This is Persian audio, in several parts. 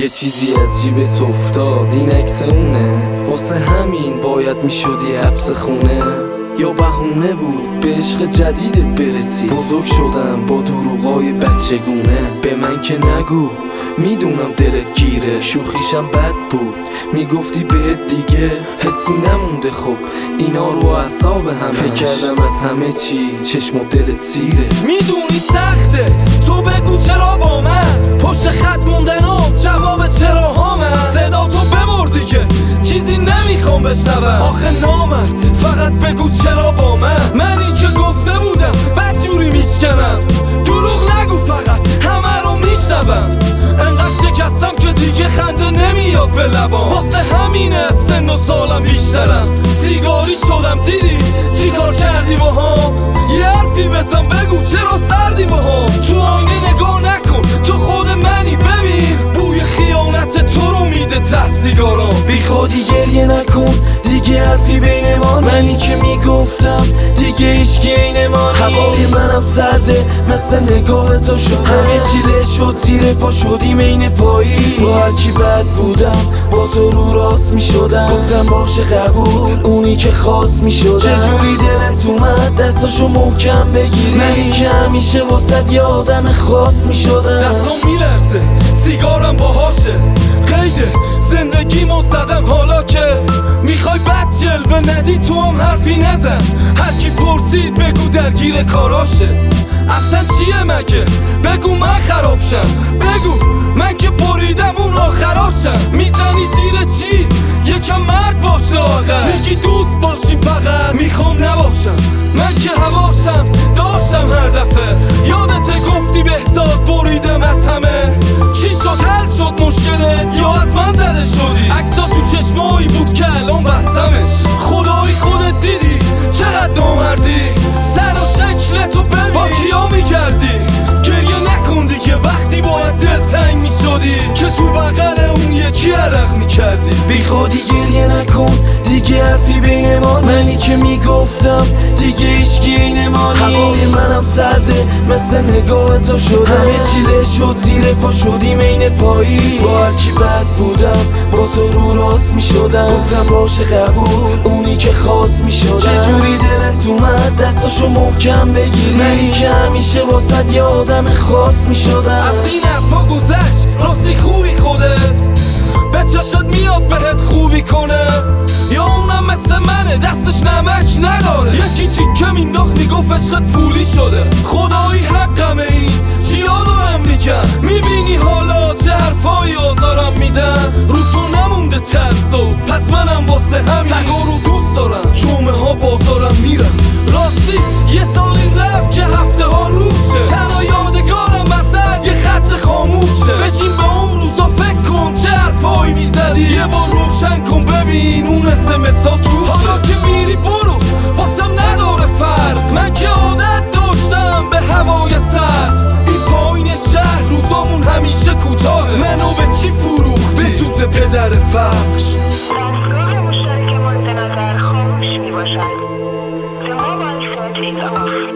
یه چیزی از جیبت افتاد، این عکس اونه، واسه همین باید میشدی حبس خونه. یا بهونه بود به عشق جدیدت برسی. بزرگ شدم با دروغای بچگونه. به من که نگو میدونم دلت گیره، شوخیشم بد بود میگفتی بهت دیگه حسی نمونده. خب اینا رو اعصاب همش فکر کردم از همه چی چشم و دلت سیره. میدونی سخته تو بگو چرا با من پشت خط موندنم جواب چرا ها من. صدا تو ببر دیگه چیزی نمیخوام بشنوم. آخه نامرد فقط بگو چرا با من این که گفته بودم بدجوری میشکنم. دروغ نگو فقط همه رو میشنوم. انقدر شکستم که دیگه خنده نمیاد به لبام. واسه همینه سن و سالم بیشترم. سیگاری شدم دیدی چی کار کردی با هم. یه حرفی بزن بگو چرا سردی با هم. تو آینه نگاه نکن تو خود منی. ببین بوی خیانت تو رو میده ته سیگارام. بی خودی گریه نکن دیگه حرفی بین ما. منی که میگفتم دیگه هیچکی عین ما. هوای منم سرده مثل نگاه تو شده. همه چی شد زیر پا شدیم عین پایی. با هرکی بد بودم با تو رو راست میشدم. گفتم باشه قبول اونی که خواست میشدم. چجوری دلت اومد دستاشو محکم بگیری. منی که همیشه واسد یه آدم خاص میشدم. دستم میلرزه سیگارم باهاشه. قیده زندگیمو زدم حالا که میخوای بد جلوه ندی تو هم حرفی نزن. هرکی پرسید بگو درگیر کاراشه. اصلا چیه مگه بگو من خراب شم. بگو من که بریدم اون آخراشم. میزنی زیر چی یکم مرد باشه. آقا میگی دوست باشی فقط میخوام نباشم. من که هواشم داشتم هر دفعه. یادت گفتی بهزاد بریدم از همه. چی شد حل شد مشکلت یا از من زده شدی. عکسا تو چشمایی بود که الان بستمش. خدایی خودت دیدی چقدر نامردی. سر و شکلتو ببین با کیا میگردی. گریه نکن دیگه وقتی باید دلتنگ میشدی که تو بغل اون یکی عرق میکردی. بی خودی گریه نکن دیگه حرفی بین ما. منی که میگفتم دیگه هیچکی عین ما. هوای منم سرده مثل نگاه تو شده. همه چی شد زیر پا شدیم عین پایی. با هرکی بد بودم با تو رو راست میشدم. گفتم باشه قبول اونی که خواست میشدم. چجوری دلت اومد دستاشو محکم بگیری. منی که همیشه واسد یه آدم خاص میشدم. از این حرفا گذشت راستی خوبی خودت. به چشات میاد بهت خوبی کنه. یا اونم مثل منه دستش نمک نداره. یکی تیکه مینداخت میگفت عشقت پولی شده. خدایی حقمه این چیا دارم میگم. میبینی حالا چه حرفایی آزارم میدن. رو تو نمونده ترسو پس منم واسه همین سگا رو دوست دارم. جمعه ها بازارم میرم. راستی یه سالی رفت که هفته ها روشه. تنها یادگارم وسط یه خط خاموشه. بشین به اون روزا فکر کن چه حرفایی میزدی. یه بار روشن کن ببین اون اسمسا توشه. حالا که میری برو واسم نداره فرق. من که عادت داشتم به هوای سرد. این پایین شهر روزامون همیشه کوتاهه. منو به چی فروختی بسوز پدر فخش. دستگاه مشترک مورد نظر خاموش میباشد. The mobile phone is off.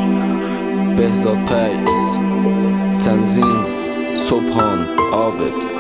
بهزاد پیکس، تنظیم سبحان عابد.